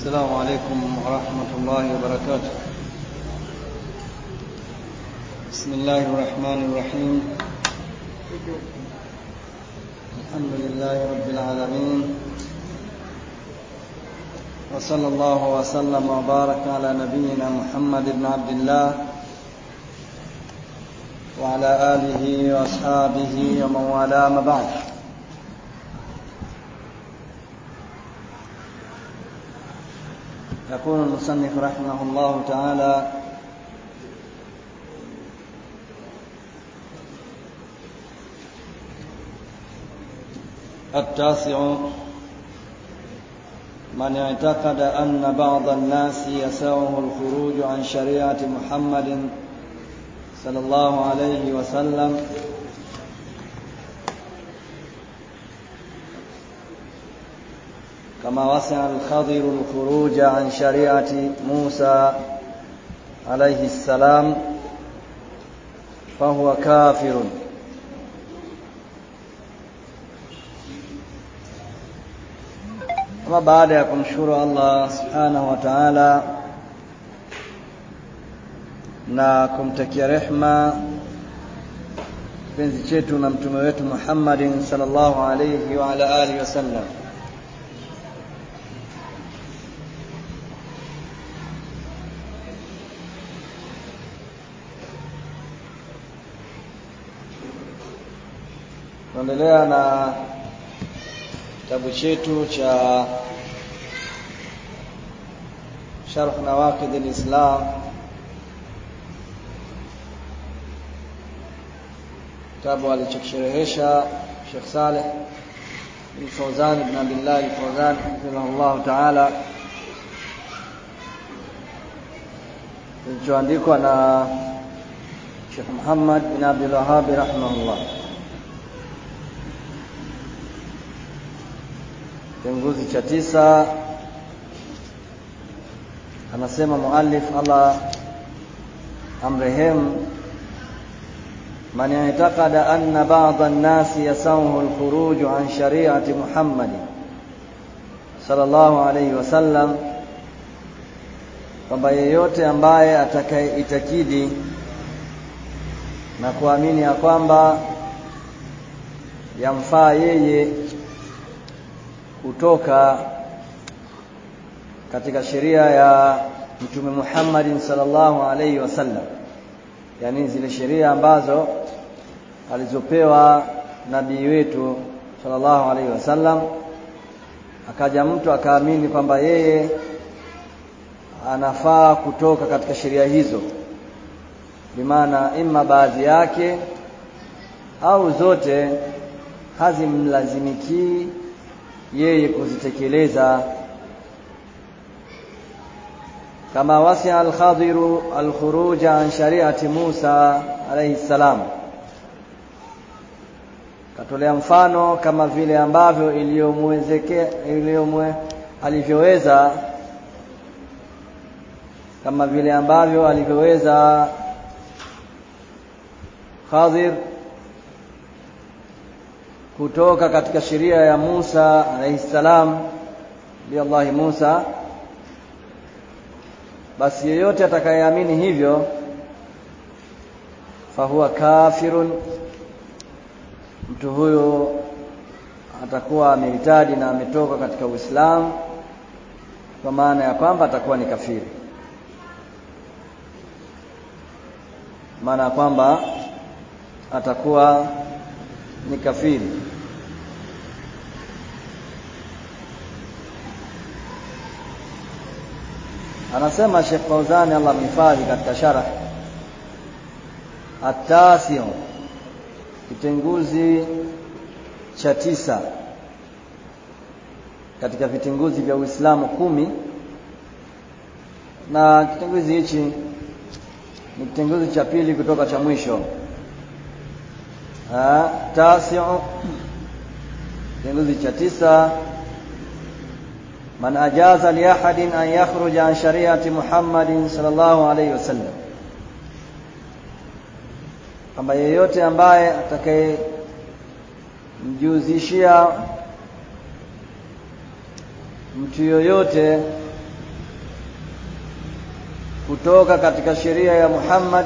السلام عليكم ورحمة الله وبركاته. بسم الله الرحمن الرحيم. الحمد لله رب العالمين، وصلى الله وسلم وبارك على نبينا محمد بن عبد الله وعلى آله وأصحابه ومن والاه، ما بعد. يقول المصنف رحمه الله تعالى: التاسع: من اعتقد أن بعض الناس يسعه الخروج عن شريعة محمد صلى الله عليه وسلم كما وسع الخضر الخروج عن شريعة موسى عليه السلام فهو كافر. Ama baada ya kumshukuru Allah subhanahu wa ta'ala na kumtakia rehma kipenzi chetu na mtume wetu Muhammadin sallallahu alayhi wa ala alihi wasallam, tunaendelea na kitabu chetu cha Sharh Nawaqid al-Islam, kitabu alichokisherehesha Sheikh Saleh bin Fawzan ibn Abdullah al-Fawzan rahimahullah ta'ala, kilichoandikwa na Sheikh Muhammad bin Abdul Wahhab rahimahullah. Kitenguzi cha 9 anasema muallif, Allah amrehemu: man i'taqada anna ba'dha an-nasi yasawhu al-khuruj an shari'ati Muhammad sallallahu alayhi wasallam, kwamba yeyote ambaye atakayeitakidi na kuamini ya kwamba yamfaa yeye kutoka katika sheria ya Mtume Muhammad sallallahu alayhi wasallam, yani zile sheria ambazo alizopewa nabii wetu sallallahu alayhi wasallam, akaja mtu akaamini kwamba yeye anafaa kutoka katika sheria hizo, bimaana imma baadhi yake au zote hazimlazimiki yeye kuzitekeleza. Kama wasi'a al-Khadiru al-khuruj an shari'ati Musa alayhi salam, katolea mfano kama vile ambavyo alivyoweza Khadir kutoka katika sheria ya Musa alayhi salam bi Allah Musa, basi yeyote atakayeamini hivyo fahuwa kafirun, mtu huyo atakuwa ameritadi na ametoka katika Uislamu, kwa maana ya kwamba atakuwa ni kafiri, maana ya kwamba atakuwa ni kafiri. Anasema Sheikh Fawzan Allah mhifadhi katika sharh at-tasi'u, kitenguzi cha 9 katika vitenguzi vya Uislamu 10, na kitenguzi hichi ni kitenguzi cha pili kutoka cha mwisho. Tasi'u, kitenguzi cha 9: man ajaza li ahadin an yakhruja an shari'ati Muhammadin sallallahu alayhi wasallam, kwamba yeyote ambaye atakayemjuzishia mtu yoyote kutoka katika sheria ya Muhammad,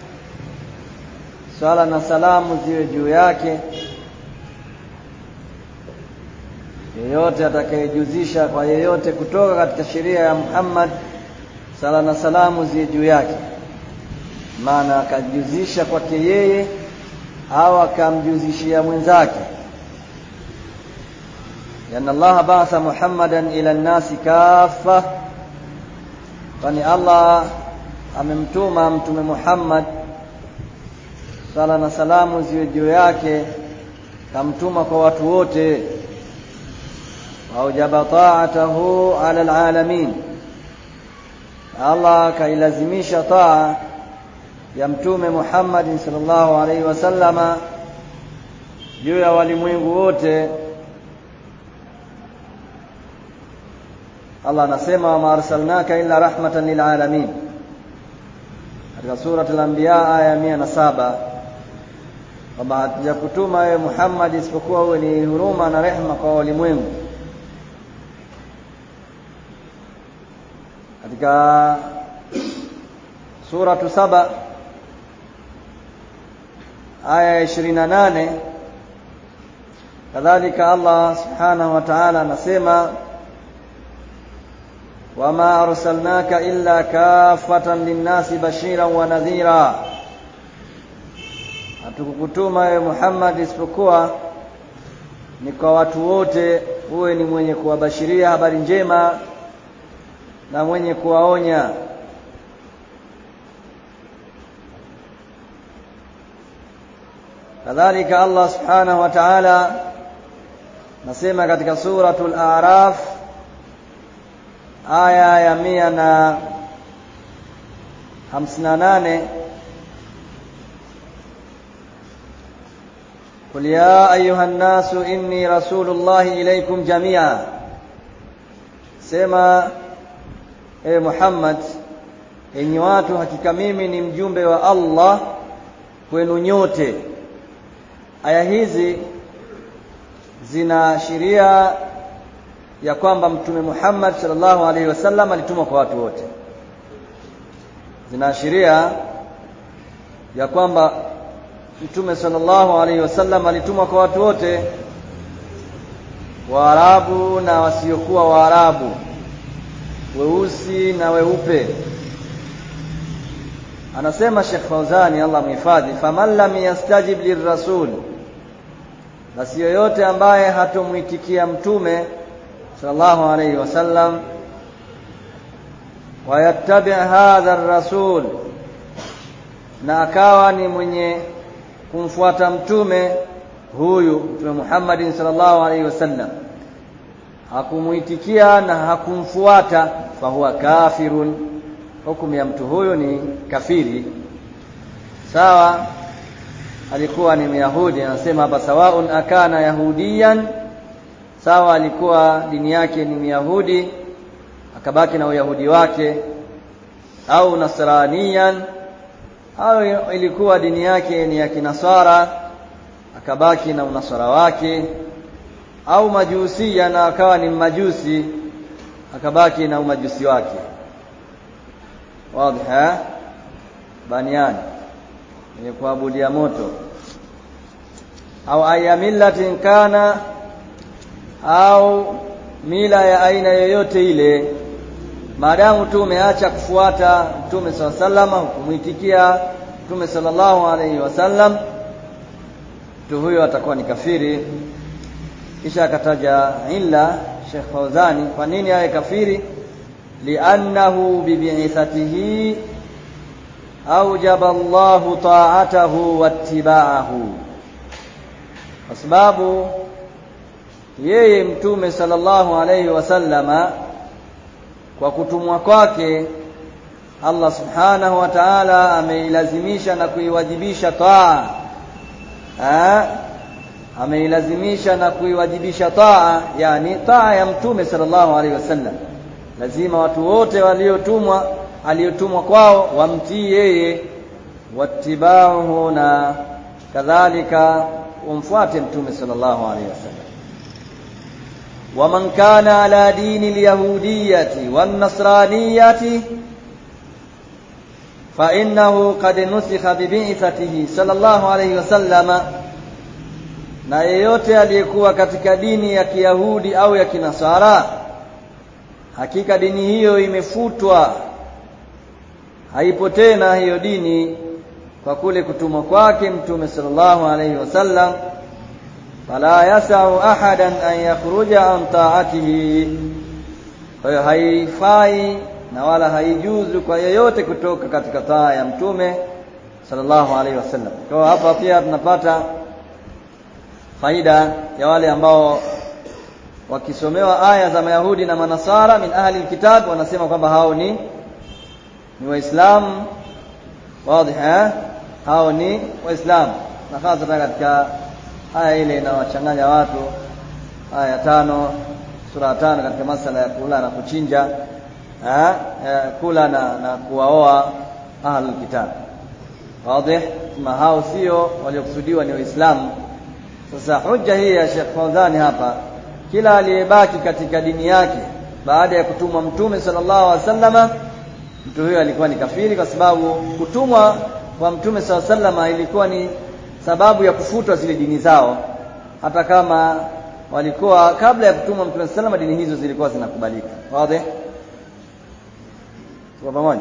sala na salamu ziwe juu yake. Yeyote atakayejuzisha kwa yeyote kutoka katika sheria ya Muhammad, sala na salamu ziwe juu yake, maana akajuzisha kwake yeye au akamjuzishia mwenzake. Yana Allah ba'atha Muhammadan ila an-nasi kaffa, kwani Allah amemtuma mtume Muhammad, sala na salamu ziwe juu yake, kamtuma kwa watu wote. Waujaba ta'atahu 'ala al-'alamin, Allah kailazimisha taa ya mtume Muhammad sallallahu alaihi wasallama juu ya walimwengu wote. Allah anasema wa ma arsalnaka illa rahmatan lil alamin, katika sura al-Anbiya aya 107, kwamba hatujakutuma wewe Muhammad isipokuwa wewe ni huruma na rehema kwa walimwengu. Katika sura 7 aya 28 kadhalika Allah subhanahu wa ta'ala anasema wama arsalnaka illa kaffatan linnasi bashiran wa nadhira, hatukukutuma wewe Muhammad isipokuwa ni kwa watu wote, uwe ni mwenye kuwabashiria habari njema na mwenye kuwaonya. Kadhalika Allah subhanahu wa ta'ala nasema katika suratul A'raf aya ya 158, qul ya ayuhan nasu inni rasulullahi ilaykum jami'a, sema ewe Muhammad, enyi watu, hakika mimi ni mjumbe wa Allah kwenu nyote. Aya hizi zinaashiria ya kwamba mtume Muhammad sallallahu alaihi wasallam alitumwa kwa watu wote. Zinaashiria ya kwamba mtume sallallahu alaihi wasallam alitumwa kwa watu wote, Waarabu na wasiokuwa Waarabu, weusi na weupe. Anasema Sheikh Fauzani Allah mhifadhi, faman lam yastajib lirrasul, basi yoyote ambaye hatomuitikia mtume sallallahu alayhi wasallam, wayattabi' hadha ar-rasul, na akawa ni mwenye kumfuata mtume huyu mtume Muhammad sallallahu alayhi wasallam, hakumuitikia na hakumfuata, fahuwa kafirun, hukumu ya mtu huyo ni kafiri. Sawa alikuwa ni Myahudi, anasema hapa sawaun akana yahudiyan, sawa alikuwa dini yake ni Myahudi akabaki na uyahudi wake, au nasraniyan, au ilikuwa dini yake ni ya kinasara akabaki na unasara wake, au majusia na akawa ni majusi akabaki na umajusi wake. Wazi baniani ni kuabudia moto, au ayamillatin kana, au mila ya aina yoyote ile, maadamu tu umeacha kufuata mtume sallallahu alaihi wasallam, kumuitikia mtume sallallahu alaihi wasallam, mtu huyo atakuwa ni kafiri. Kisha akataja illa Sheikh Fauzani kwa nini awe kafiri, li'annahu bibi'ithatihi aujaba Allahu ta'atahu wattiba'ahu, kwa sababu yeye mtume sallallahu alayhi wasallama kwa kutumwa kwake Allah subhanahu wa ta'ala ameilazimisha na kuiwajibisha taa, ameilazimisha na kuiwajibisha taa, yani taa ya mtume sallallahu alayhi wasallam. Lazima watu wote aliyotumwa kwao wamtii yeye, wattiba'uhu, na kadhalika umfuate mtume sallallahu alayhi wasallam. Waman kana ala dini al-yahudiyyati wan-nasraniyyati, fa innahu qad nusikha bi bi'thatihi sallallahu alayhi wasallam, na yeyote aliyekuwa katika dini ya Kiyahudi au ya Kinasara, hakika dini hiyo imefutwa, haipo tena hiyo dini kwa kule kutumwa kwake mtume sallallahu alayhi wasallam. Fala yasau ahadan an yakhruja an ta'atihi, kwa hiyo haifai na wala haijuzu kwa yeyote kutoka katika taa ya mtume sallallahu alaihi wasallam. Kwa hapa pia tunapata faida ya wale ambao wakisomewa aya za Mayahudi na Manasara min ahli alkitab wanasema kwamba hao ni Waislamu. Wazi hao ni Waislamu, na hasa katika aya ile inawachanganya watu, aya 5 sura 5 katika masala ya kula na kuchinja, kula na kuwaoa ahlul kitab. Wazi kama hao sio waliokusudiwa ni Waislamu. Sasa hoja hii ya Sheikh Fawzani hapa, kila aliyebaki katika dini yake baada ya kutumwa mtume sallallahu alaihi wasallam, mtu huyo alikuwa ni kafiri, kwa sababu kutumwa kwa mtume sallallahu alaihi wasallam ilikuwa ni sababu ya kufutwa zile dini zao, hata kama walikuwa kabla ya kutumwa mtume sallallahu alaihi wasallam dini hizo zilikuwa zinakubalika. Wazi kwa pamoja.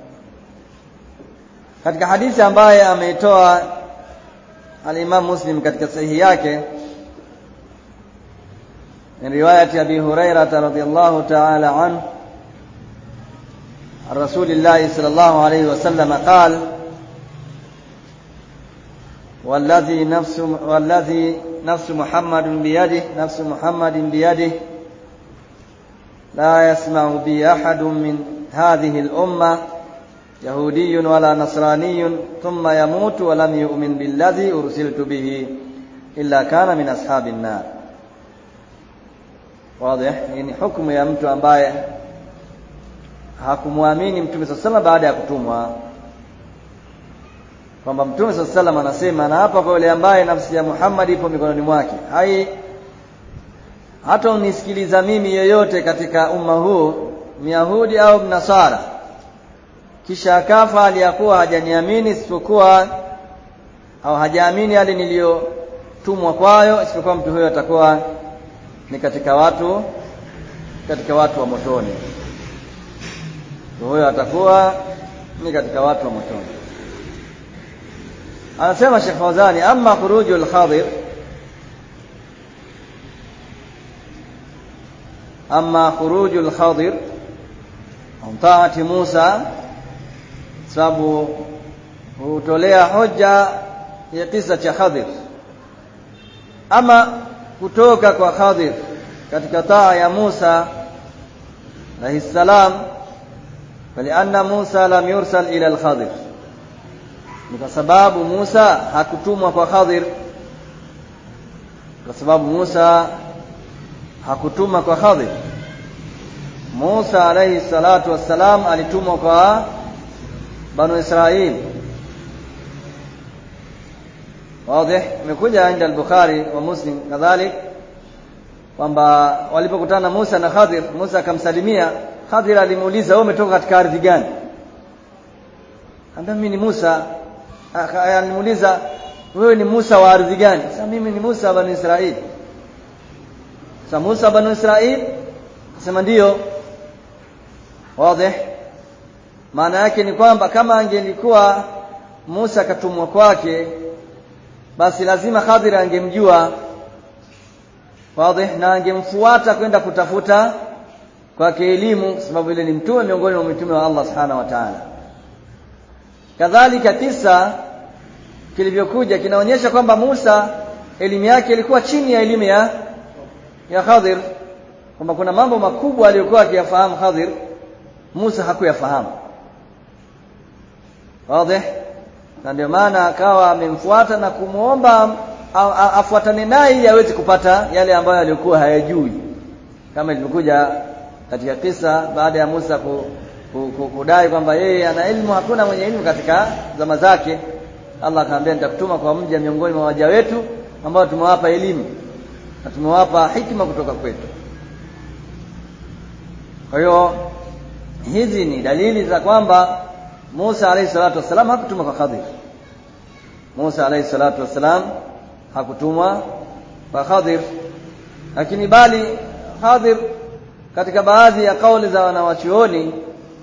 Katika hadithi ambaye ameitoa al-Imam Muslim katika sahihi yake, ni riwayati Abi Hurairah radhiyallahu ta'ala anhu عن رسول الله صلى الله عليه وسلم قال: والذي نفس محمد بيده لا يسمع بي أحد من هذه الأمة يهودي ولا نصراني ثم يموت ولم يؤمن بالذي أرسلت به إلا كان من أصحاب النار. واضح؟ يعني حكم ya mtu ambaye hakumwamini mtume sallallahu alaihi wasallam baada ya kutumwa, kwamba mtume sallallahu alaihi wasallam anasema, na hapa kwa yule ambaye nafsi ya Muhammad ipo mikononi mwake, hata unisikiliza mimi yeyote katika umma huu, Myahudi au Mnasara, kisha akafa aliyakuwa hajaniamini isipokuwa au hajaamini yale niliyotumwa kwayo, isipokuwa mtu huyo atakuwa ni katika watu wa motoni. Huyo atakuwa ni katika watu wa motoni. Anasema Sheikh Fawzani: amma khurujul Khadir, an ta'ati Musa, sababu hutolea hoja ya kisa cha Khadir, ama kutoka kwa Khadir katika taa ya Musa alayhi salam, فلأن موسى لم يرسل إلى الخضر، kwa sababu Musa hakutumwa kwa Khadir, Musa alayhi salatu wassalam alitumwa kwa Banu Israil. Wazi imekuja عند al-Bukhari wa Muslim kadhalik kwamba walipokutana Musa na Khadir, Musa akamsalimia Khadir, alimuuliza wewe umetoka katika ardhi gani? Ambaye mimi ni Musa. Alimuuliza wewe ni Musa wa ardhi gani? Sasa mimi ni Musa wa Banu Israil. Sasa Musa wa Banu Israil akasema ndio. Wazi maana yake ni kwamba kama angelikuwa Musa katumwa kwake, basi lazima Khadir angemjua. Wazi, na angemfuata kwenda kutafuta kwake elimu, sababu ile ni mtume miongoni mwa mitume wa Allah subhanahu wa ta'ala. Kadhalika kisa kilivyokuja kinaonyesha kwamba Musa elimu yake ilikuwa chini ya elimu ya Khadir, kwamba kuna mambo makubwa aliyokuwa akiyafahamu Khadir Musa hakuyafahamu. Wazi, na ndio maana akawa amemfuata na kumuomba afuatane naye ili aweze kupata yale ambayo alikuwa hayajui, kama ilivyokuja katika kisa baada ya Musa kudai kwamba yeye ana elimu, hakuna mwenye elimu katika zama zake. Allah akamwambia nitakutuma kwa mja miongoni mwa waja wetu ambao tumewapa elimu na tumewapa hikima kutoka kwetu. Kwa hiyo hizi ni dalili za kwamba Musa alayhi salatu wasalam hakutumwa kwa Khadir. Musa alayhi salatu wasalam hakutumwa kwa Khadir, lakini bali Khadir katika baadhi ya kauli za wanawachuoni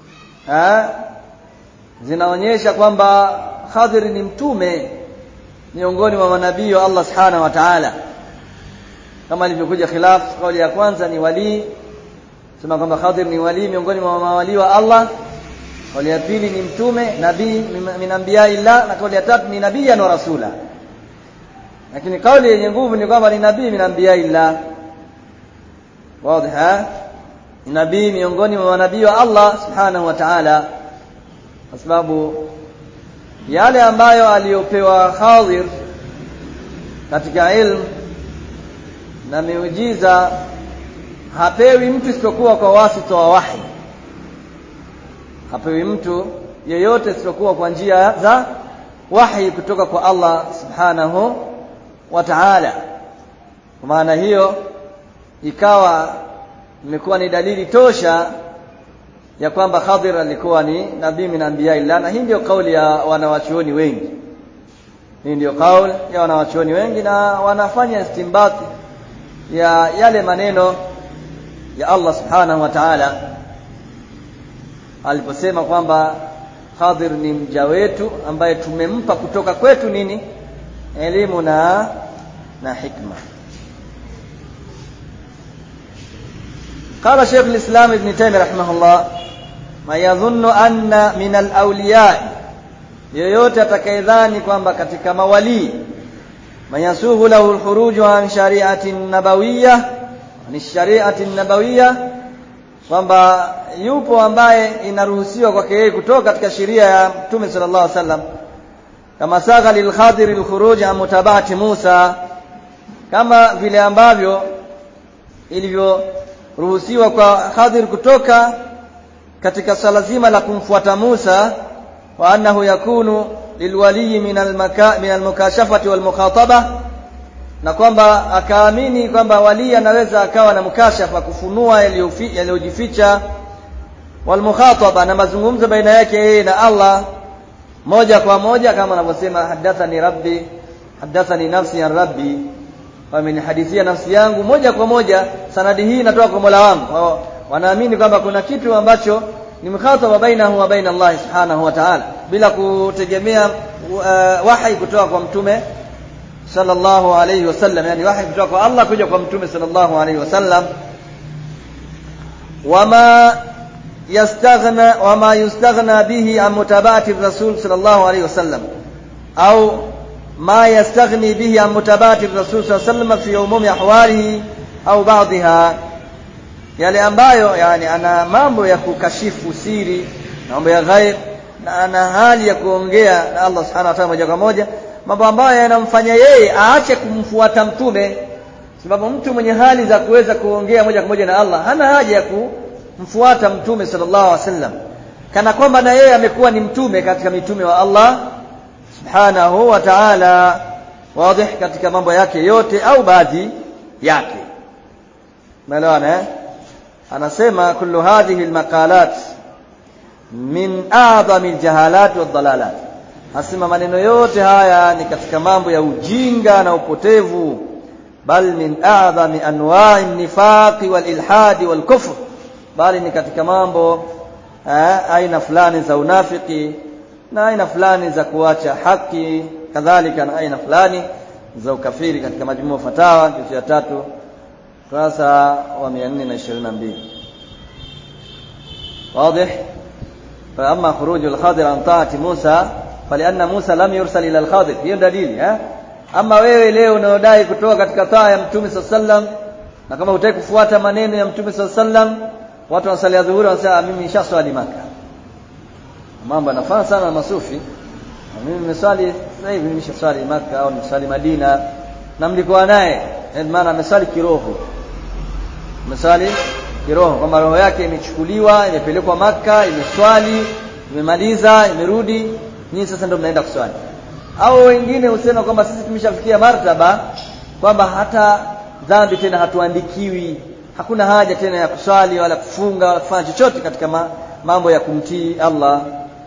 zinaonyesha kwamba Khadir ni mtume miongoni mwa manabii wa Allah subhanahu wa ta'ala, kama ilivyokuja khilaf. Kauli ya kwanza ni wali, sema kwamba Khadir ni wali miongoni mwa mawali wa Allah. Kauli ya pili ni mtume, nabii min anbiya'illah, na kauli ya tatu ni nabii na rasula. Lakini kauli yenye nguvu ni kwamba ni nabii min anbiya'illah. Wazi ni nabii miongoni mwa manabii wa Allah subhanahu wa ta'ala, kwa sababu yale ambayo aliyopewa Khadir katika ilmu na miujiza hapewi mtu isipokuwa kwa wasita wa wahi. Hapewi mtu yeyote isipokuwa kwa njia za wahi kutoka kwa Allah subhanahu wa ta'ala. Kwa maana hiyo ikawa imekuwa ni dalili tosha ya kwamba Khadir alikuwa ni nabii min anbiya'illah, na hii ndio kauli ya wanawachuoni wengi. Hii ndio kauli ya wanawachuoni wengi, na wanafanya istimbati ya yale maneno ya Allah subhanahu wa ta'ala aliposema kwamba Khadir ni mja wetu ambaye tumempa kutoka kwetu nini? Elimu na hikma. قال شيخ الإسلام ابن تيمية رحمه الله: ما يظن أن من الأولياء، yoyote atakayedhani kwamba katika mawali mayasuhu lahu alkhuruju an shari'ati nabawiyyah, ni shari'ati nabawiyyah, kwamba yupo ambaye inaruhusiwa kwake yeye kutoka katika sheria ya Mtume sallallahu alaihi wasallam, kama saga lil Khadir alkhuruj an mutaba'ati Musa, kama vile ambavyo ilivyoruhusiwa kwa Khadir kutoka katika swala zima la kumfuata Musa, wa annahu yakunu lilwali min almukashafati walmukhataba, na kwamba akaamini kwamba wali anaweza akawa na mukashafa, kufunua yaliyojificha, walmukhataba, na mazungumzo baina yake yeye na Allah moja kwa moja, kama anavyosema hadathani rabbi hadathani nafsi an rabbi, wamenihadithia nafsi yangu moja kwa moja, sanadi hii inatoka kwa Mola wangu. Wanaamini kwamba kuna kitu ambacho ni mkhataba bainahu wa baina Allah subhanahu wa ta'ala, bila kutegemea wahi kutoka kwa mtume sallallahu alayhi wasallam, yani wahi kutoka kwa Allah kuja kwa mtume sallallahu alayhi wasallam. wama yustaghna bihi an mutaba'ati rasul sallallahu alayhi wasallam, au ma yastaghni bihi an mutaba'ati rasul sallallahu alayhi wasallam fi umumi ahwalihi au ba'dha, yale ambayo yani ana mambo ya kukashifu siri, mambo ya ghaib, na ana hali ya kuongea na Allah subhanahu wa ta'ala moja kwa moja, mambo ambayo yanamfanya yeye aache kumfuata mtume. Sababu mtu mwenye hali za kuweza kuongea moja kwa moja na Allah hana haja ya kumfuata mtume sallallahu alaihi wasallam, kana kwamba na yeye amekuwa ni mtume katika mitume wa Allah subhanahu wa ta'ala, wazi katika mambo yake yote au baadhi yake. Maana anasema kullu hadhihi almaqalat min a'zami aljahalat wadhalalat, asema maneno yote haya ni katika mambo ya ujinga na upotevu, bal min a'zami anwa'i an-nifaq wal-ilhad wal-kufr, bali ni katika mambo aina fulani za unafiki na aina fulani za kuacha haki, kadhalika na aina fulani za ukafiri, katika majmuu fatawa juzu ya 3 kurasa wa 422. واضح. فأما خروج الخضر عن طاعة موسى فلأن موسى لم يرسل إلى الخضر، hiyo dalili. Ama wewe leo unaodai kutoka katika taa ya Mtume sallam, na kama hutaki kufuata maneno ya Mtume sallam, watu wanasalia dhuhuri wanasema mimi nishaswali Maka. Mambo yanafaa sana na masufi, mimi nimeswali sasa hivi, nimeshaswali Maka au nimeswali Madina, na mlikuwa naye, maana ameswali kiroho, ameswali kiroho, kwamba roho yake imechukuliwa imepelekwa Maka, imeswali, imemaliza, imerudi, nyinyi sasa ndio mnaenda kuswali. Au wengine husema kwamba sisi tumeshafikia martaba kwamba hata dhambi tena hatuandikiwi, hakuna haja tena ya kuswali wala kufunga wala kufanya chochote katika mambo ya kumtii Allah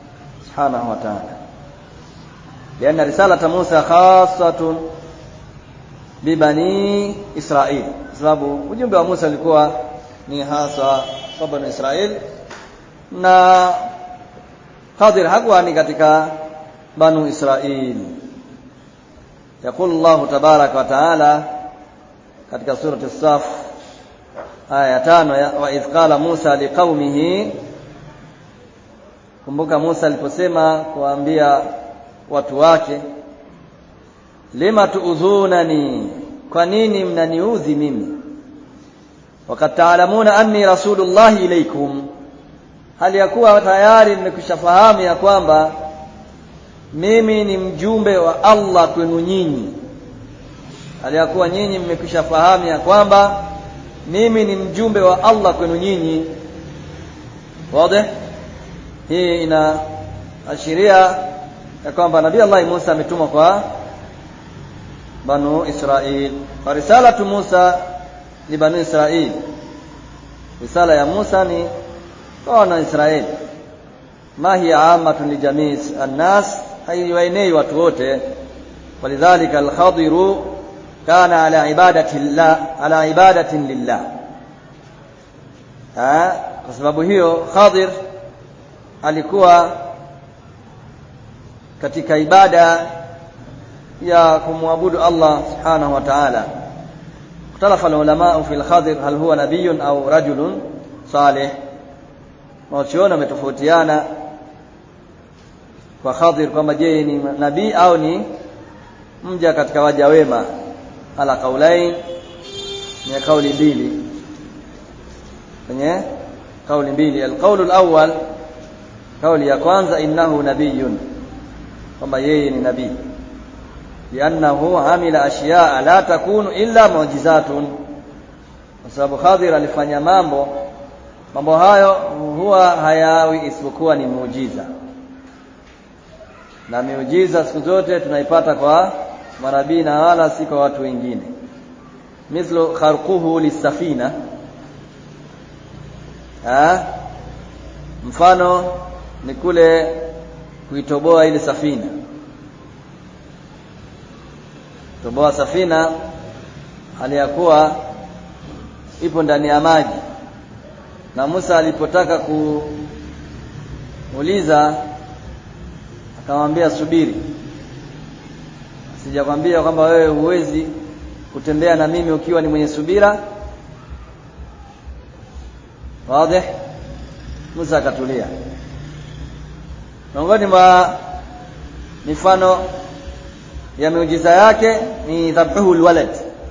subhanahu wa ta'ala. Lianna risalata Musa khassatun bi bani Israil, sababu ujumbe wa Musa ulikuwa ni hasa kwa bani Israil, na Khadir hakuwa ni katika banu Israil. Yaqulu Allah tabaraka wa taala katika surati As-Saff aya 5, wa idh qala Musa liqaumihi, kumbuka Musa aliposema kuambia watu wake, lima tuudhunani, kwa nini mnaniudhi mimi, wakati taalamuna anni rasulullah ilaykum, hali ya kuwa tayari mmekwishafahamu ya kwamba mimi ni mjumbe wa Allah kwenu nyinyi, hali ya kuwa nyinyi mmekwishafahamu ya kwamba mimi ni mjumbe wa Allah kwenu nyinyi. Wazi? Hii inaashiria ya kwamba Nabii Allah Musa ametumwa kwa banu Israil. Fa risalatu Musa li banu Israil, risala ya Musa ni kwa wana Israeli. Ma hiya amatun li jamii an-nas, haiwaenei watu wote. Walidhalika al-Khadiru kana ala ibadatin lillah. Kwa sababu hiyo Khadir alikuwa katika ibada ya kumwabudu Allah subhanahu wa ta'ala. Ikhtalafa ulama fi al-Khadir hal huwa nabiyyun au rajulun salih. Wanachuoni wametofautiana kwa Khadir kwamba je ni nabii au ni mja katika waja wema. Ala kaulain, ni kauli mbili, kwenye kauli mbili. Al-qawl al-awwal, kauli ya kwanza, innahu nabiyyun, kwamba yeye ni nabii, liannahu amila ashiyaa la takunu illa mu'jizatun, kwa sababu Khadir alifanya mambo hayo huwa hayawi isipokuwa ni muujiza, na miujiza siku zote tunaipata kwa manabii na wala si kwa watu wengine. Mithlu kharquhu lisafina, mfano ni kule kuitoboa ile safina. Toboa safina hali ya kuwa ipo ndani ya maji, na Musa alipotaka kuuliza akamwambia subiri, sijakwambia kwamba wewe huwezi kutembea na mimi ukiwa ni mwenye subira? Wazi? Musa akatulia. Miongoni mwa mifano ya miujiza yake ni dhabhu alwalad,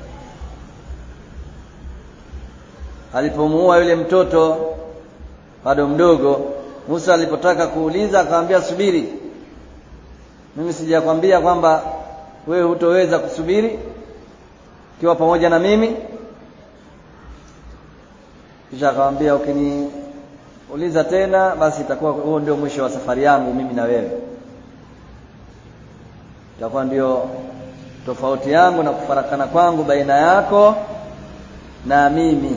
alipomuua yule mtoto bado mdogo. Musa alipotaka kuuliza akamwambia subiri, mimi sijakwambia kwamba wewe hutoweza kusubiri kiwa pamoja na mimi? Kisha akamwambia ukiniuliza tena basi itakuwa huo ndio mwisho wa safari yangu mimi na wewe, itakuwa ndio tofauti yangu na kufarakana kwangu baina yako na mimi.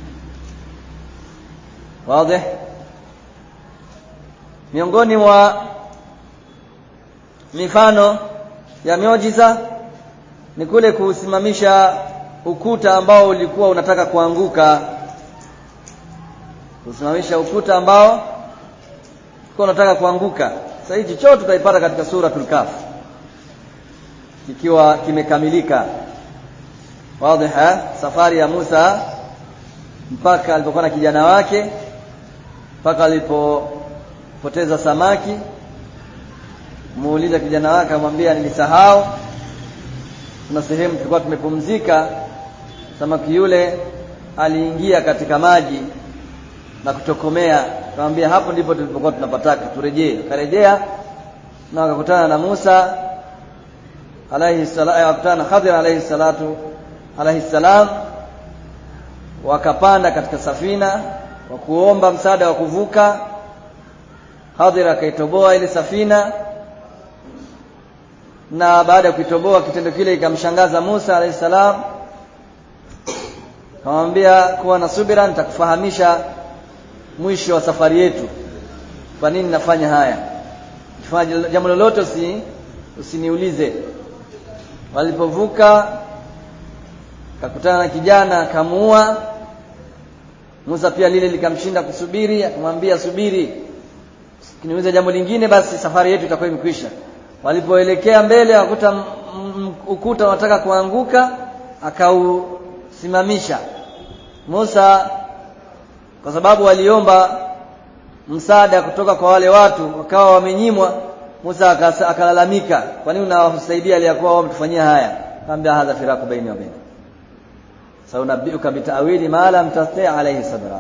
Wazi? Miongoni mwa mifano ya miujiza ni kule kusimamisha ukuta ambao ulikuwa unataka kuanguka. Kusimamisha ukuta ambao ulikuwa unataka kuanguka. Sasa hichi chote tutaipata katika suratul Kahf kikiwa kimekamilika. Wazi? Safari ya Musa mpaka alipokuwa na kijana wake, mpaka alipopoteza samaki, muuliza kijana wake amwambia nilisahau, kuna sehemu tulikuwa tumepumzika, samaki yule aliingia katika maji na kutokomea. Akamwambia hapo ndipo tulipokuwa tunapataka turejee. Akarejea na wakakutana na Musa alayhi salatu, wakutana na Khadir alayhi salam, wakapanda katika safina wa kuomba msaada wa kuvuka. Khadir akaitoboa ile safina, na baada ya kuitoboa kitendo kile ikamshangaza Musa alayhi salam. Akamwambia kuwa na subira, nitakufahamisha mwisho wa safari yetu kwa nini nafanya haya. ukifanya jambo lolote usiniulize. Walipovuka akakutana na kijana akamuua. Musa pia lile likamshinda kusubiri, akamwambia subiri, ukiniuliza jambo lingine basi safari yetu itakuwa imekwisha. Walipoelekea mbele wakuta ukuta unataka kuanguka, akausimamisha. Musa kwa sababu waliomba msaada kutoka kwa wale watu wakawa wamenyimwa, Musa akalalamika, kwa nini unawasaidia aliyakuwa wao mtufanyia haya? Akamwambia hadha firaku baini wa baini, saunabiuka bitawili ma lam tasti' alayhi sabra.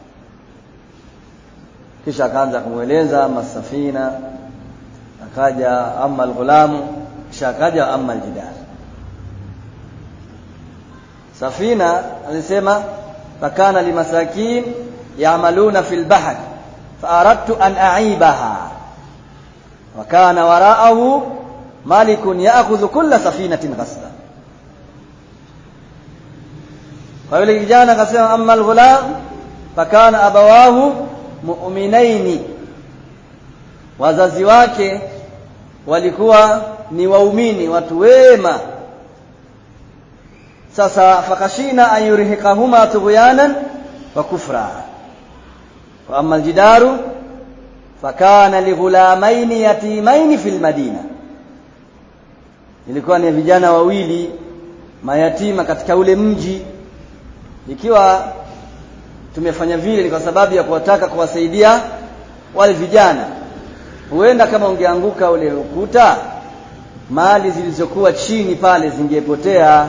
Kisha akaanza kumueleza masafina, akaja amma alghulamu, kisha akaja amma aljidar. Safina alisema fakana limasakin ya'maluna fil bahr faaradtu an a'ibaha wa kana wara'ahu malikun ya'khudhu kulla safinatin ghasba. Kwa yule kijana akasema amma alghulam fakana abawahu mu'minaini, wazazi wake walikuwa ni waumini, watu wema. Sasa fakashina ayurihikahuma tughyanan wa kufra. Wa amma aljidaru fakana lighulamaini yatimaini fil madina, ilikuwa ni vijana wawili mayatima katika ule mji. Ikiwa tumefanya vile ni kwa sababu ya kuwataka kuwasaidia wale vijana. Huenda kama ungeanguka ule ukuta, mali zilizokuwa chini pale zingepotea,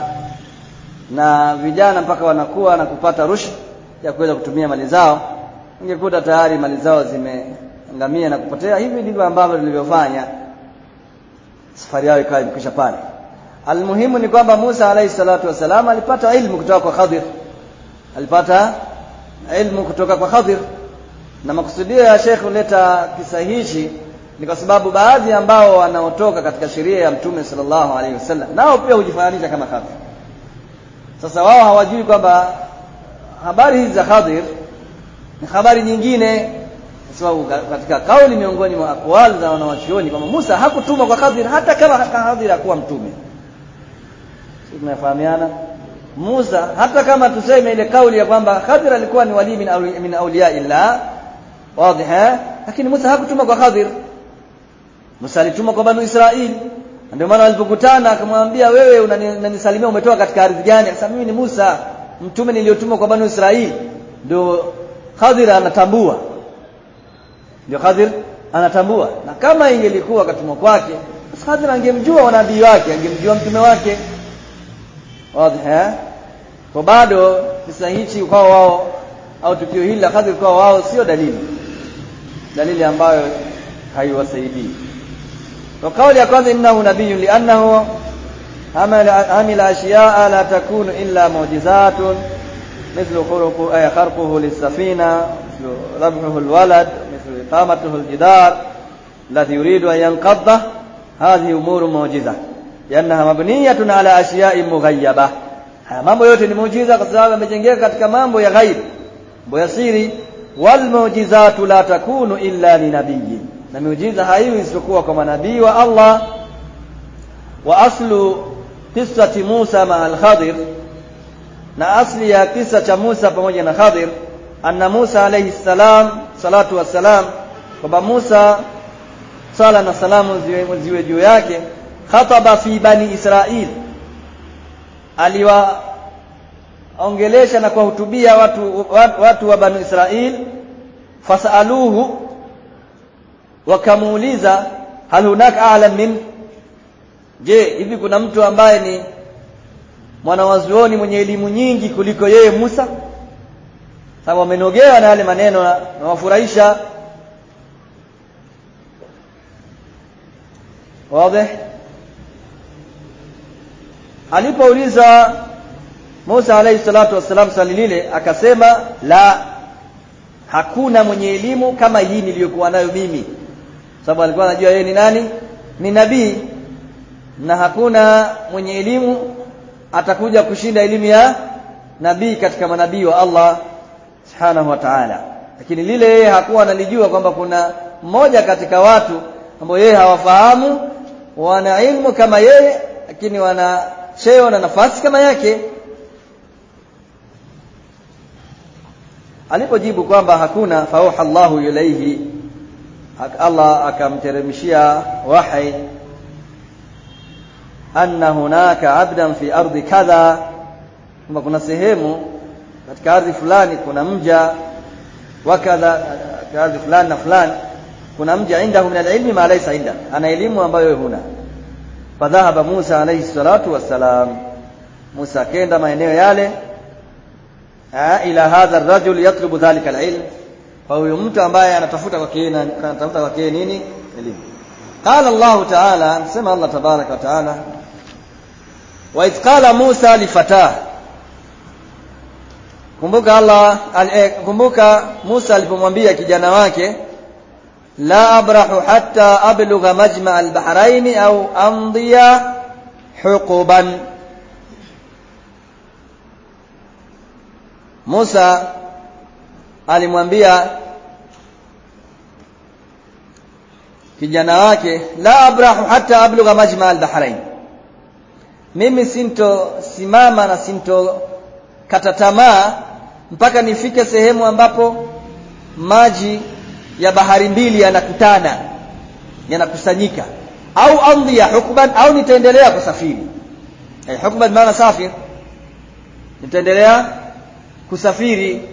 na vijana mpaka wanakuwa na kupata rushwa ya kuweza kutumia mali zao, ungekuta tayari mali zao zimeangamia na kupotea. Hivi ndivyo ambavyo tulivyofanya, safari yao ikawa imekwisha pale. Almuhimu ni kwamba Musa alayhi salatu wasalam alipata ilmu kutoka kwa Khadir, alipata ilmu kutoka kwa Khadir. Na makusudio ya Sheikh kuleta kisa hichi ni kwa sababu baadhi ambao wanaotoka katika sheria ya Mtume sallallahu alaihi wasallam nao pia hujifananisha kama Khadir. Sasa wao hawajui kwamba habari hizi za Khadir ni habari nyingine, kwa sababu katika kauli miongoni mwa aqwali za wanawachuoni kwamba Musa hakutumwa kwa Khadir hata kama Khadir hakuwa mtume. Sisi tunafahamiana. Musa hata kama tuseme ile kauli ya kwamba Khadir alikuwa ni wali min awliya illa wazi, lakini Musa hakutumwa kwa Khadir. Musa alitumwa kwa Banu Israili. Ndio maana walipokutana akamwambia, wewe unanisalimia umetoka katika ardhi gani? Akasema mimi ni Musa, mtume niliyotumwa kwa Banu Israili. Ndio Khadir anatambua, ndio Khadir anatambua. Na kama ingelikuwa katumwa kwake, basi Khadir angemjua nabii wake, angemjua mtume wake. Wazi kwa bado kisa hichi kwa wao au tukio hili la Khadir kwa wao sio dalili ambayo haiwasaidii. Kwa kauli ya kwanza innahu nabiyyun li'annahu amila ashiya'a la takunu illa mu'jizatun mithlu kharquhu lis-safina, mithlu rabhuhu al-walad, mithlu iqamatuhu al-jidar alladhi yuridu an yanqadha. Hadhihi umuru mu'jiza li'annaha mabniyatun ala ashiya'in mughayyabah. Haya mambo yote ni muujiza kwa sababu yamejengeka katika mambo ya ghaib, mambo ya siri. Wal mu'jizatu la takunu illa li nabiyyin, na muujiza haiwi isipokuwa kwa manabii wa Allah. Wa aslu qissati Musa ma al-Khadir, na asli ya kisa cha Musa pamoja na Khadir, anna Musa alayhi salam salatu wassalam, kwamba Musa sala na salamu ziwe juu yake, khataba fi bani Israil, aliwaongelesha na kuwahutubia watu wa Banu Israil. Fasaluhu, wakamuuliza, hal hunaka a'lam min, je, hivi kuna mtu ambaye ni mwanawazuoni mwenye elimu nyingi kuliko yeye Musa? Sababu wamenogewa na yale maneno na wafurahisha. Wazi. Alipouliza Musa alayhi salatu wasalam swali lile, akasema la, hakuna mwenye elimu kama hii niliyokuwa nayo mimi. Sababu alikuwa anajua yeye ni nani, ni nabii, na hakuna mwenye elimu atakuja kushinda elimu ya nabii katika manabii wa Allah subhanahu wa ta'ala. Lakini lile yeye hakuwa analijua kwamba kuna mmoja katika watu ambao yeye hawafahamu, wana ilmu kama yeye lakini wana cheo na nafasi kama yake. Alipojibu kwamba hakuna, fauha Allahu ilayhi, Allah akamteremshia wahi, anna hunaka abdan fi ardi kadha, kwamba kuna sehemu katika ardhi fulani kuna mja, wakadha katika ardhi fulani na fulani kuna mja, indahu min alilmi ma laysa inda, ana elimu ambayo huna. Fadhahaba Musa alayhi salatu wassalam, Musa kenda maeneo yale, ila hadha ar-rajul yatlubu dhalika al-ilm, kwa huyo mtu ambaye anatafuta kwake nini? Elimu. Qala Allah ta'ala, sema Allah tabaraka wa ta'ala, wa idh qala Musa li fatah, kumbuka Musa alipomwambia kijana wake, la abrahu hatta ablugha majma' al-bahrain au amdiya huquban. Musa alimwambia kijana wake, la abrahu hatta ablugha majma' al-bahrain, mimi sinto simama na sinto kata tamaa mpaka nifike sehemu ambapo maji ya bahari mbili yanakutana, yanakusanyika, au amdhi ya hukban, au nitaendelea kusafiri. Hukban maana safir, nitaendelea kusafiri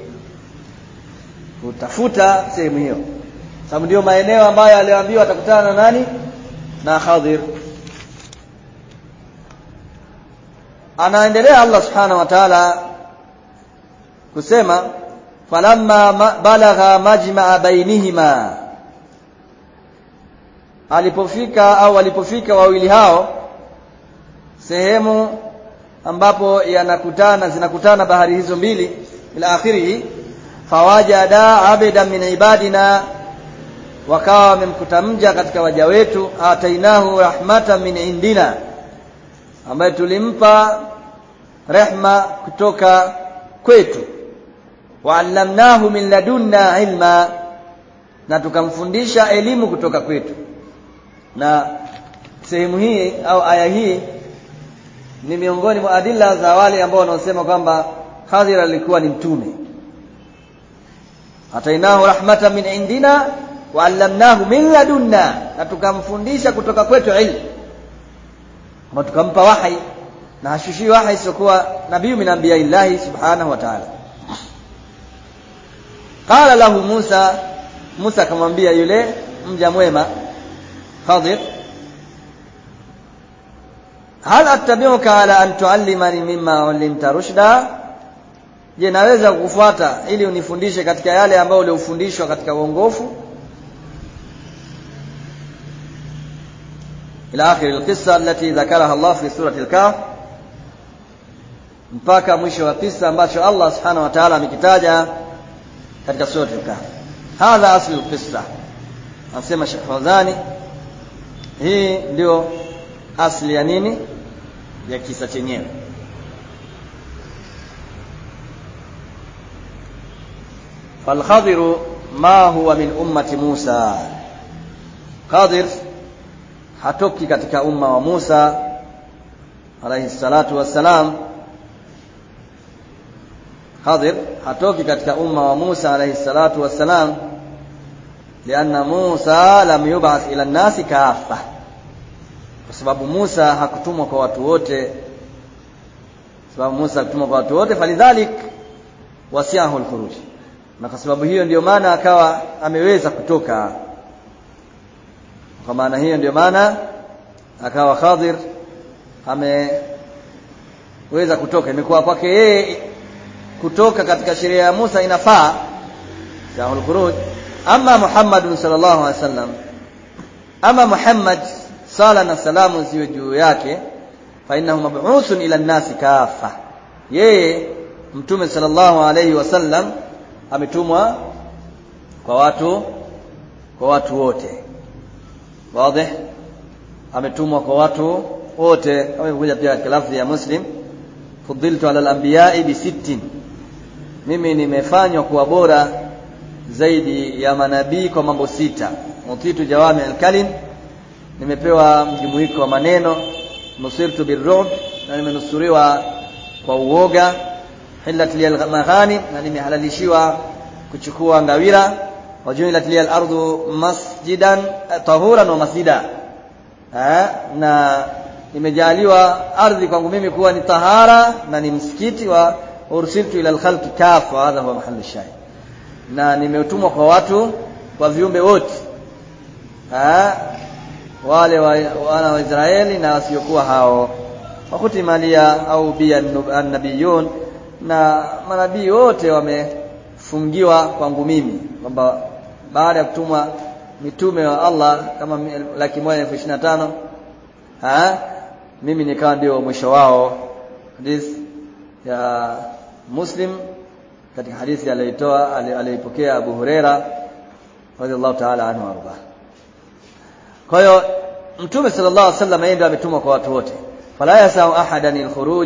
kutafuta sehemu hiyo, sababu ndio maeneo ambayo aliambiwa atakutana na nani? Na Khadir. Anaendelea Allah subhanahu wa ta'ala kusema, falamma balagha majma'a bainihima, walipofika wawili hao sehemu ambapo zinakutana bahari hizo mbili, ila akhirih, fawajada abdan min ibadina, wakawa wamemkuta mja katika waja wetu, atainahu rahmatan min indina, ambaye tulimpa rehma kutoka kwetu, wa'allamnahu min ladunna ilma, na tukamfundisha elimu kutoka kwetu. Na sehemu hii au aya hii ni miongoni mwa adilla za wale ambao wanaosema kwamba Khadir alikuwa ni mtume. Atainahu rahmatan min indina wa'allamnahu min ladunna, na tukamfundisha kutoka kwetu ilmu, na tukampa wahi, na hashushi wahi sikuwa nabii min anbiya'illahi subhanahu wa ta'ala. Qala lahu Musa akamwambia yule mja mwema Khadir, hal attabi'uka ala an tu'allimani mimma 'allimta rushda, je, naweza kukufuata ili unifundishe katika yale ambayo uliofundishwa katika uongofu? ila akhir alqissa allati dhakaraha Allah fi surati al-Kahf, mpaka mwisho wa kisa ambacho Allah subhanahu wa ta'ala amekitaja katika surati al-Kahf. Hadha aslu al-qissa, anasema Sheikh Fawzani, hii ndio asli ya nini? Ya kisa chenyewe. فالخضر ما هو من ummati Musa, Khadir hatoki katika umma wa Musa alayhi salatu wassalam. Khadir hatoki katika umma wa Musa alayhi salatu wassalam, lianna Musa lam yub'ath ila an-nasi kaffa, kwa sababu Musa hakutumwa kwa watu wote. Falidhalik wasi'ahu al-khuruj, na kwa sababu hiyo ndio maana akawa ameweza kutoka. Kwa maana hiyo ndio maana akawa Khadir ameweza kutoka. Imekuwa kwake yeye kutoka katika sheria ya Musa inafaa sahul khuruj. Ama Muhammad sallallahu alaihi wasallam, ama Muhammad sala na salamu ziwe juu yake, fa innahu mab'uthun ila an-nasi kaffa, yeye mtume sallallahu alaihi wasallam ametumwa kwa watu wote. Wazi, ametumwa kwa watu wote. Kama ilivyokuja pia katika lafzi ya Muslim, fudiltu ala al-anbiya'i bi 60, mimi nimefanywa kuwa bora zaidi ya manabii kwa mambo 6. Mutitu jawami al-kalim, nimepewa mjumuiko wa maneno, nusirtu birru'b, na nimenusuriwa kwa uoga, hillat liyal maghanim, na nimehalalishiwa kuchukua ngawira, wajuilat liyal ardu masjidan tahuran wa masjida, na nimejaliwa ardhi kwangu mimi kuwa ni tahara na ni msikiti, wa ursiltu ila al-khalqi kafa, hadha huwa mahallu shahid, na nimetumwa kwa watu, kwa viumbe wote, wale wana wa Israeli na wasiokuwa hao. Wakuti malia au bi an-nabiyun, na manabii wote wamefungiwa kwangu mimi, kwamba baada ya kutumwa mitume wa Allah kama 125,000, mimi nikawa ndio mwisho wao. Hadith ya Muslim, katika hadithi aliyopokea Abu Huraira radhiallahu ta'ala anhu arda. Kwa hiyo Mtume sallallahu alaihi wasallam yeye ndiye ametumwa kwa watu wote. Fala yasau ahadan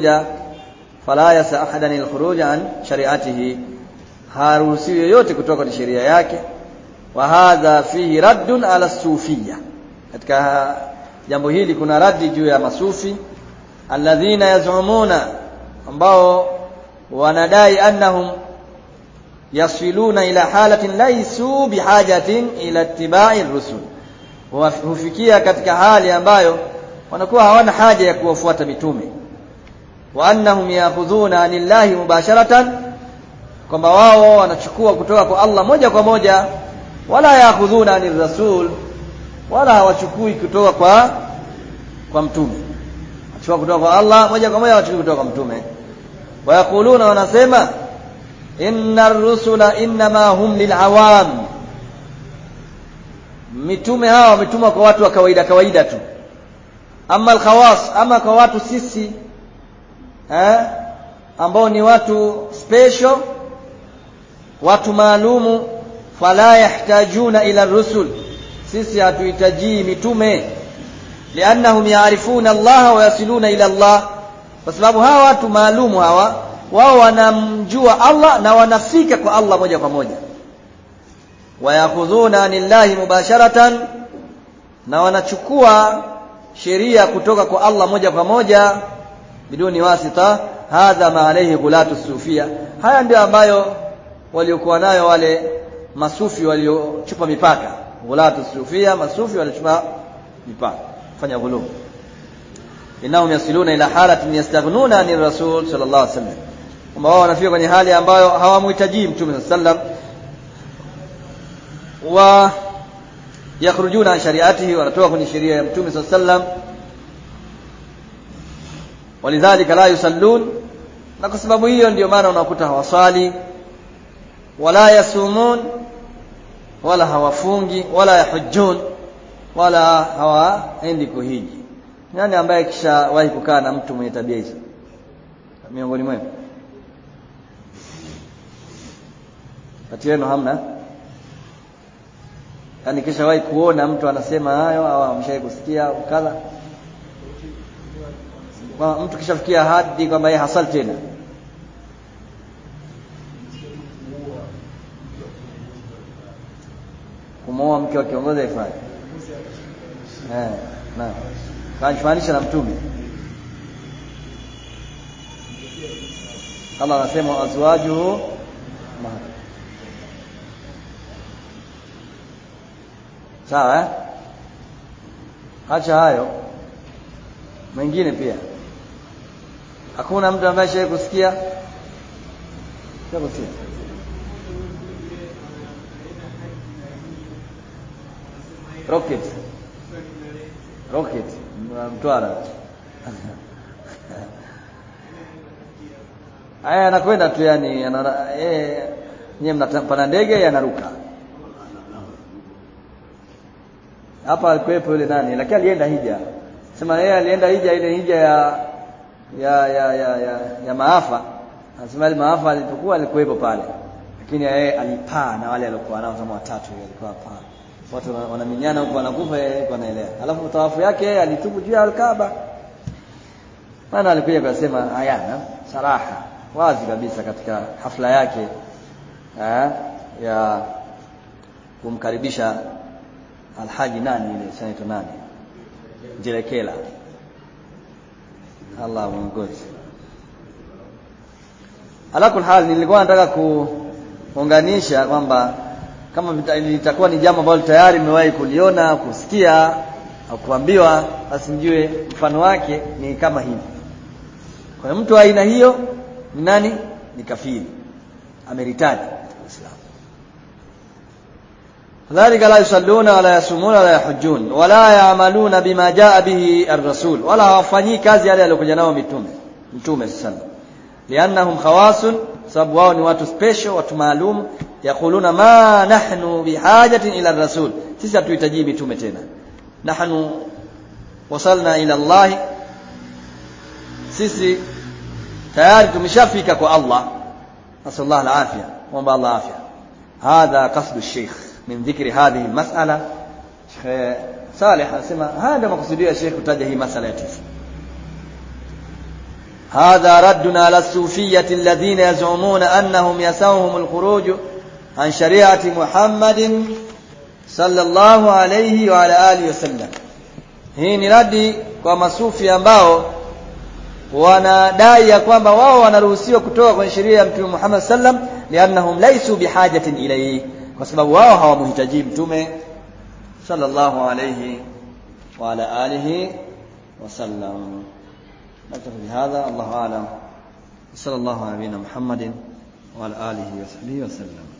al-khuruja an shari'atihi, haruhusiwi yoyote kutoka kwa sheria yake. Wa hadha fihi raddun ala sufiyya, katika jambo hili kuna raddi juu ya masufi, alladhina yaz'umuna, ambao wanadai annahum yasiluna ila halatin laysu bihajatin ila ittiba'i ar-rusul, hufikia katika hali ambayo wanakuwa hawana haja ya kuwafuata mitume. Wa annahum ya'khudhuna anillahi mubasharatan, kwamba wao wanachukua kutoka kwa Allah moja kwa moja, wala ya'khudhuna anir rasul, wala hawachukui kutoka kwa mtume. Wachukua kutoka kwa Allah moja kwa moja, hawachukui kutoka kwa mtume. Wa yaquluna, wanasema innar rusula inma hum lil'awam, mitume hawa wametumwa kwa watu wa kawaida tu. Amma al-khawas, ama kwa watu sisi ambao ni watu special, watu maalumu, fala yahtajuna ila ar-rusul, sisi hatuhitaji mitume. Liannahum ya'rifuna Allah wa yasiluna ila Allah, kwa sababu hawa watu maalumu hawa, wao wanamjua Allah na wanafika kwa Allah moja kwa moja. Wa yakhudhuna anillahi mubasharatan, na wanachukua sheria kutoka kwa Allah moja kwa moja, biduni wasita. Hadha ma alayhi ghulatu sufia, haya ndio ambayo waliokuwa nayo wale masufi waliochupa mipaka. Ghulatu sufia, masufi waliochupa mipaka, fanya ghulu. Innahum yasiluna ila halatin yastaghnuna anir rasul sallallahu alaihi wasallam, kwamba wao wanafika kwenye hali ambayo hawamhitaji mtume sallallahu alaihi wasallam, wa yakhrujuna an shari'atihi, wanatoka kwenye sheria ya mtume sallallahu alaihi wasallam. Walidhalika la yusallun, na kwa sababu hiyo ndio maana unakuta hawasali, wala yasumun, wala hawafungi, wala yahujjun, wala hawaendi kuhiji. Nani ambaye kishawahi kukaa na mtu mwenye tabia hizo miongoni mwenu? Kati yenu hamna? Yaani kishawahi kuona mtu anasema hayo, au amshawahi kusikia kadha? Kwa mtu kishafikia hadi kwamba yeye hasali tena, kumwoa mke wa kiongozi haifai. Naam. Kajifanisha na mtume. Allah anasema azwajuhu mahar. Sawa? Acha hayo. Mengine pia. Hakuna mtu ambaye shaye kusikia? Sio kusikia. Rocket Mtwara. Haya anakwenda tu, yani nyewe mnapanda ndege yanaruka. Hapa alikuwepo yule nani, lakini alienda hija. Sema yeye alienda hija, ile hija ya maafa. Anasema ile maafa alipokuwa alikuwepo pale. Lakini yeye alipaa na wale waliokuwa nao kama watatu, alikuwa paa. Watu wanaminyana huko, wanakufa, yeye yuko anaelea. Alafu tawafu yake alitubu juu ya Al-Kaaba. Maana alikuja kusema hayana saraha wazi kabisa katika hafla yake ya kumkaribisha Alhaji nani ile sanaito nani, Njelekela. Allah mwongoze. Ala kulli hal, nilikuwa nataka kuunganisha kwamba kama litakuwa ni jambo ambalo tayari mmewahi kuliona, kusikia au kuambiwa, basi njue mfano wake ni kama hivi. Kwa mtu wa aina hiyo ni nani? Ni kafiri, ameritadi Uislamu. Dhalika la yusalluna wala yasumuna wala yahujjun wala ya'maluna bima jaa bihi ar-rasul, wala hawafanyi kazi yale aliyokuja nao mtume sallallahu. Liannahum khawasun, sababu wao ni watu special, watu maalum. Yakuluna ma nahnu bihajatin ila ar-rasul, sisi hatuhitaji mitume tena. Nahnu wasalna ila Allah, sisi tayari tumeshafika kwa Allah. Nasallallahu al-afia, wa Allah afia. Hadha qasdu ash-shaykh min dhikri hadhihi al-mas'ala. Sheikh Saleh anasema hada makusudia Sheikh kutaja hii masala ya tisa. هذا ردنا على الصوفية الذين يزعمون أنهم يسوهم الخروج عن شريعة محمد صلى الله عليه وعلى آله وسلم. Hii ni radi kwa masufi ambao wanadai ya kwamba wao wanaruhusiwa kutoka kwenye sheria ya Mtume Muhammad sallam, liannahum laysu bihajatin ilayhi, kwa sababu wao hawamhitaji Mtume sallallahu alayhi wa ala alihi wasallam. نكتفي بهذا، الله أعلم. صلى الله على نبينا محمد وعلى آله وصحبه وسلم.